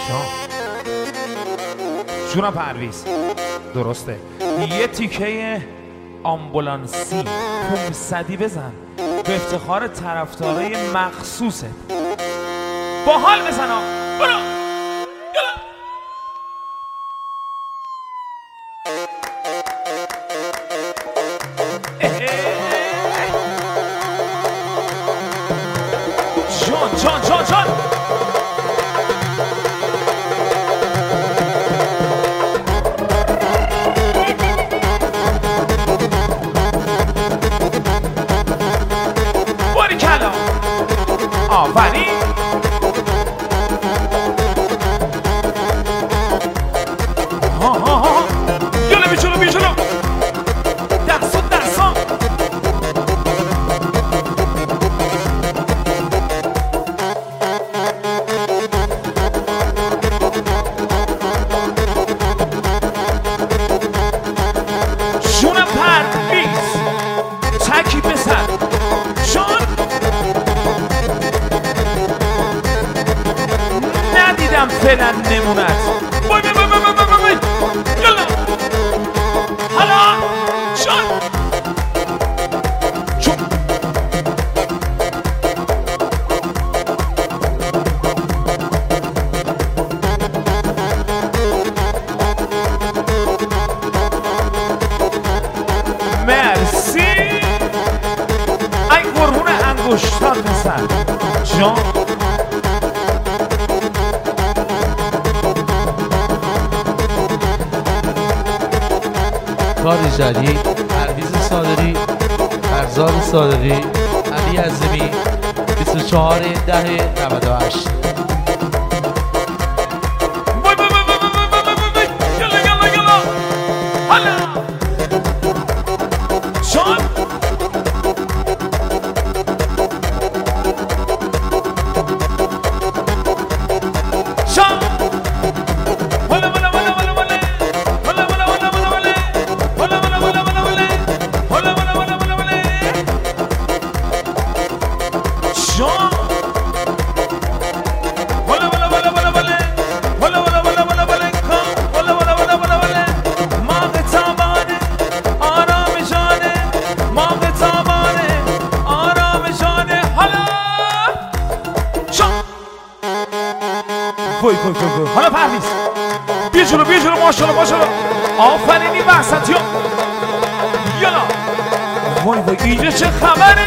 جونم پرویز درسته یه تیکه آمبولانسی 500 بزن به افتخار طرفدارای مخصوصت با حال بزن برو جان باری کلا آفرین جلو بی جلو دستان جونم پرویز تکی بزن جان ندیدم فعلا نمونت بای یلا حالا جان مرسی ای قربون انگشتات پسر جان کاری جدید پرویز صادقی فرزاد صادقی علی عظیمی 24/10/98 یلا حالا جان حالا پرویز بیا جلو ماشاءالله آفرینی وسطی یلا وای اینجا چه خبره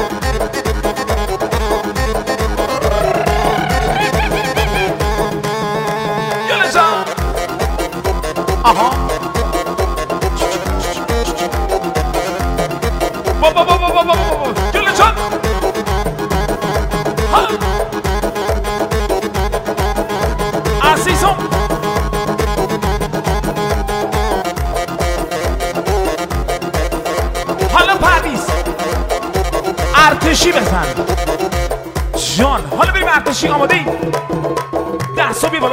یلا جان آها بابا یلا جان عزیزم حالا پرویز ارتشی بزن جان حالا بریم ارتشی آماده ای دستا بی بالا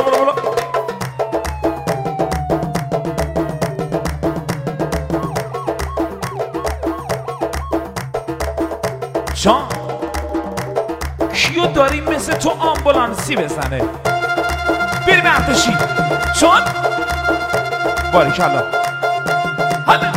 جان کیو داری مثل تو آمبولانسی بزنه بریم ارتشی جان باریکالله حالا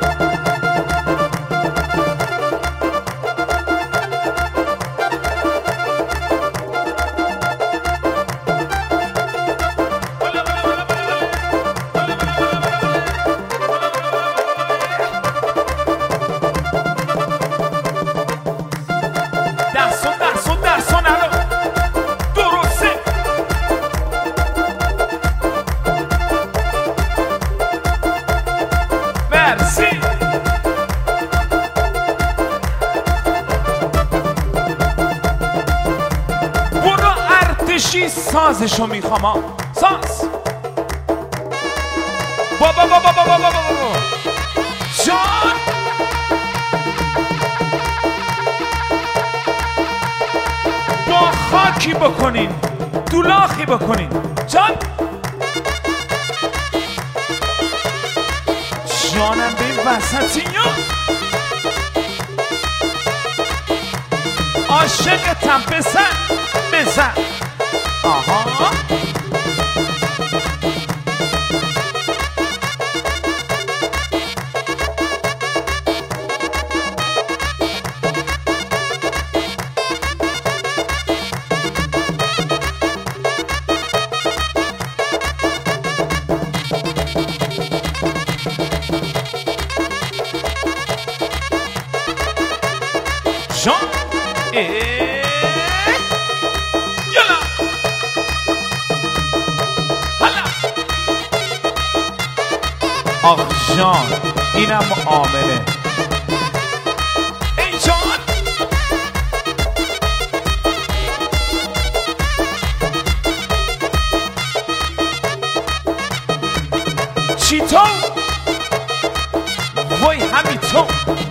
دستان درسته مرسی برو ارتشی سازشو میخوام ساز بابا جان با خاکی بکنین دولاخی بکنین جان جانم به این وسطی عاشقتم بزن آها آخ جان اینم معامله ای جان چی تو؟ وای همین تو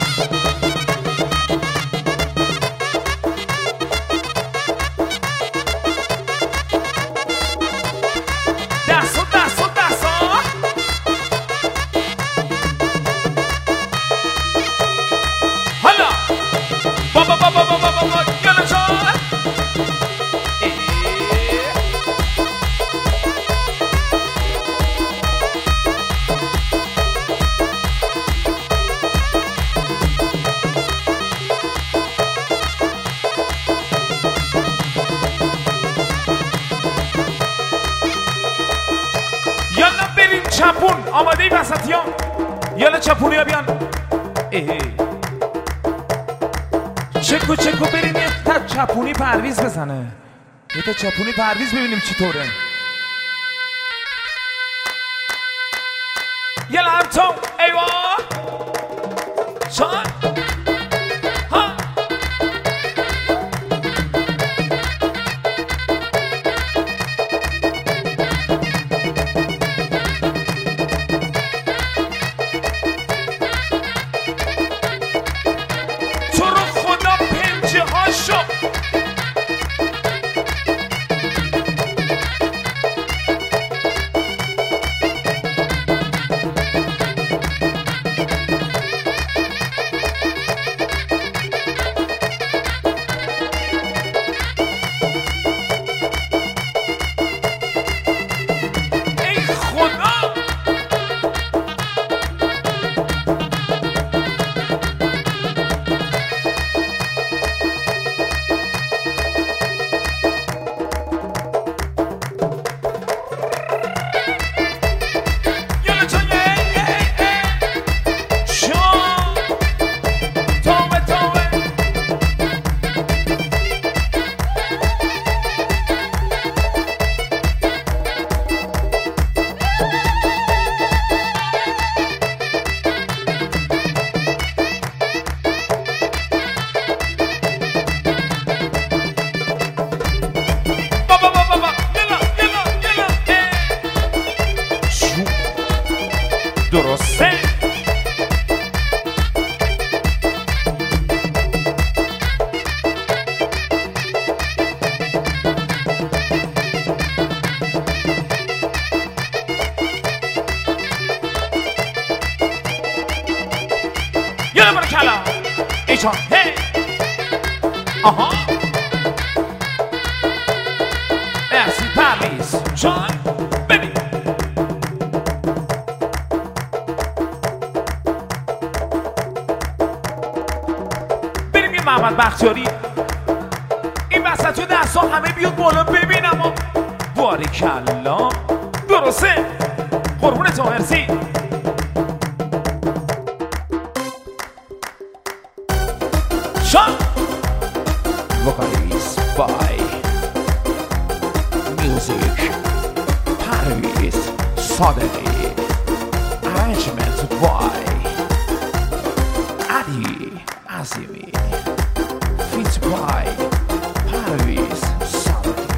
چپون آماده ای وسطی ها یالا چپونی ها بیان چکو چکو بریم یه تا چپونی پرویز بزنه یه تا چپونی پرویز ببینیم چی طوره یالا هم تو ایوا چان ها درسته یالا برکلا ایچان هی آها مرسی پرویز جان ببین محمد بختیاری این وسط تو دستا همه بیاد بالا ببینم باریکلا درسته قربون تو مرسی شان وکالیز بای میوزیک پرویز صادقی ارنجمنت بای علی عظیمی فیت بای پرویز صادقی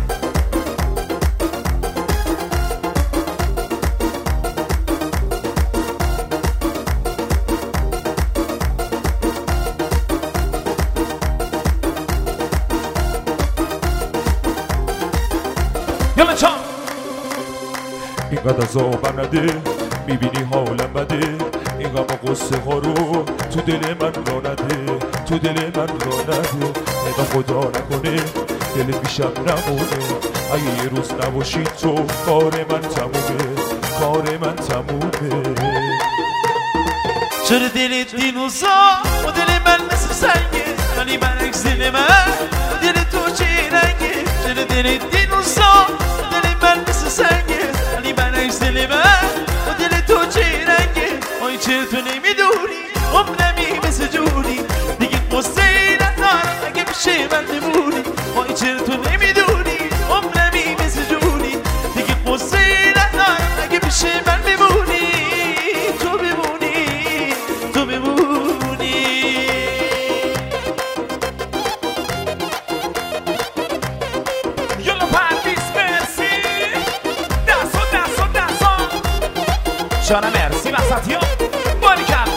یالا چا اینقدر عذابم نده میبینی حالم بده این غم و قصه ها رو تو دل من را نده تو دل من را نده نگاه خدا نکنه دلت بیشم نمونه اگه یه روز نباشی تو کار من تمومه کار من تمومه چرا دلت دینوزا و دل من مثل سنگه ولی برعکس دل من دل تو چه رنگه چرا دلت دینوزا دل من مثل سنگه ولی برعکس دل من و دل تو چه رنگه آی چرا تو نمیدونی عمرمی مثل جونی دیگه قصه ندارم اگه میشه من بمونی آی چرا تو نمیدونی عمرمی مثل جونی دیگه قصه ندارم اگه میشه من بمونی تو جانم مرسی وسطی ها باری کرد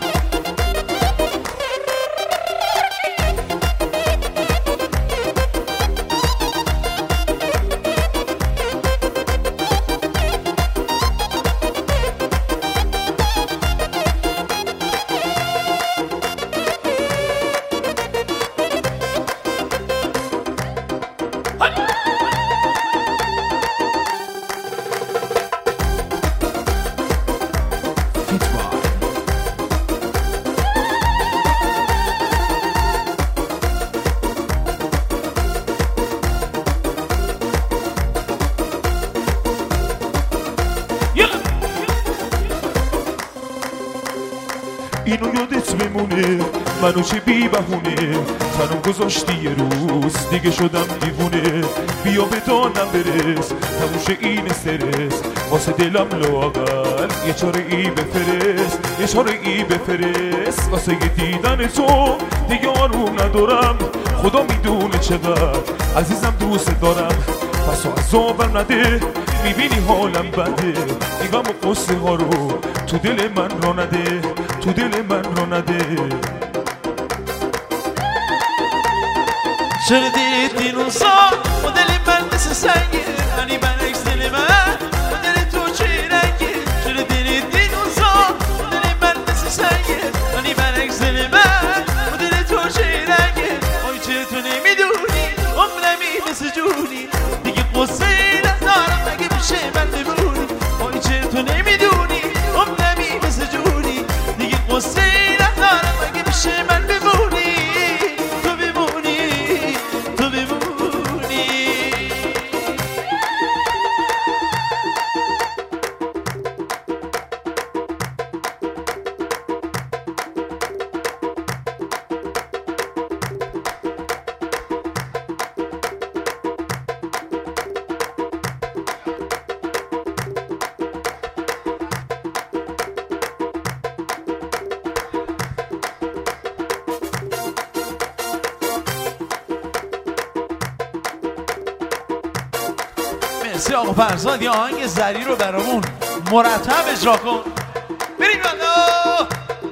اینو یادت بمونه منو چه بی بهونه تنم گذاشتی یه روز دیگه شدم دیوونه بیا به دانم برس تموشه این استرس واسه دلم لاغر یه چاره ای بفرست یه چاره ای بفرست واسه دیدن تو دیگه آروم ندارم خدا میدونه چقدر عزیزم دوست دارم پس عذابم نده میبینی حالم بده نگم و قصه ها رو تو دل من را نده تو دل من را نده شنیدید این روزا و دل من مثل سنگه علی برعکس دل من و دل تو چه رنگه شنیدید این روزا و دل من مثل سنگه علی برعکس دل من و دل تو چه رنگه آی چه تو نمیدونی عمرمی مثل جونی دیگه قصه ندارم مگه میشه من بمونی آی چه تو نمیدونی عمرمی مثل جونی دیگه قصه ندارم مگه میشه من بمونی مرسی آقا فرزاد یه آهنگ زری رو برامون مرتب اجرا کن بریم بالا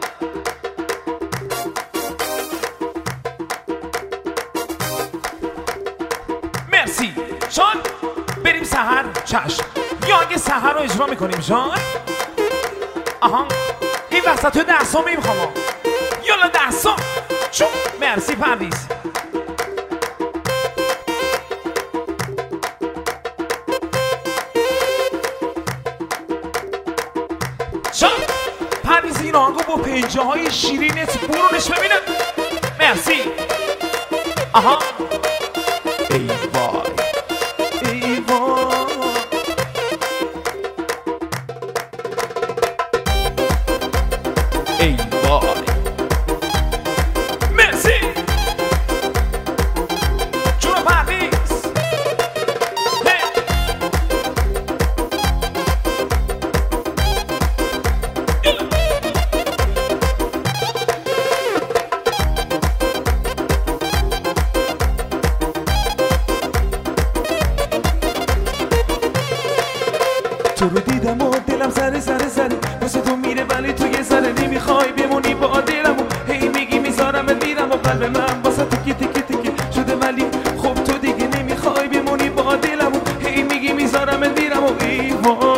مرسی شان بریم سحر چشم یه آهنگ سحر رو اجرا میکنیم شان آها این وسط تو دستان میخوام یالا دستان چون مرسی پردیس شان پردیس این آهنگو با پنجه های شیرینت برونش ببینم مرسی آها ای وای ای وای ای وای مرسی جون پردیس تو رو دیدم و دلم سر واسه تو میره ولی تو یه ذره نمیخوای بمونی با دلم و هی میگی میذارم میرم و قلب من واسه تیکی تیکی تیکی شده ولی خب تو دیگه نمیخوای بمونی با دلم و هی میگی میذارم میرم و ای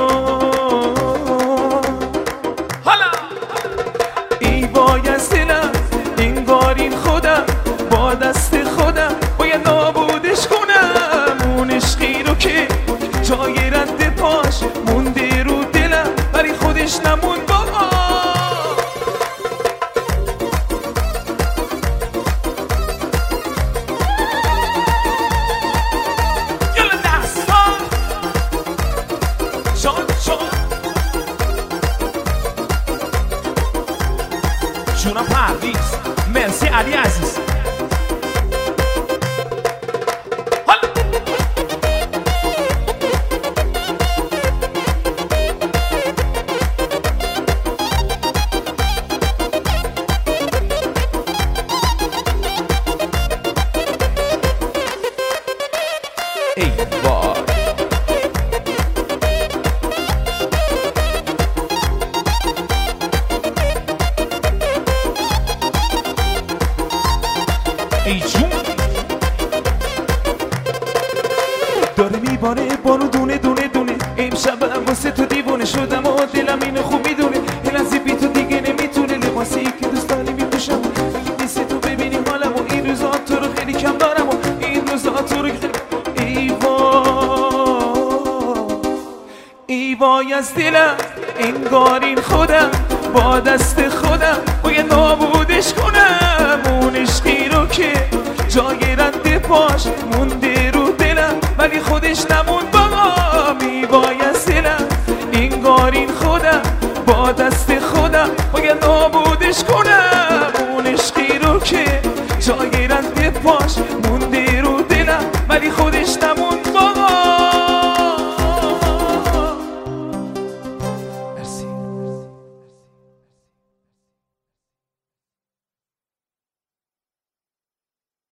حالا ای وای از دلم انگار این خودم با دست خودم باید نابودش کنم اون عشقی رو که جای رد پاش مونده رو دلم ولی خودش نموند با یالا دستان شان جونم پردیس مرسی علی عزیز امشبم واسه تو دیوونه شدم و دلم اینو خوب میدونه یه لحظه بی تو دیگه نمیتونه لباسی که دوست داری میپوشم اگه نیستی تو ببینی حالم و این روزا تو رو خیلی کم دارم و این روزا تو رو خیلی ایوای از دلم انگار این خودم با دست خودم باید نابودش کنم اون عشقی رو که جای رد پاش مونده رو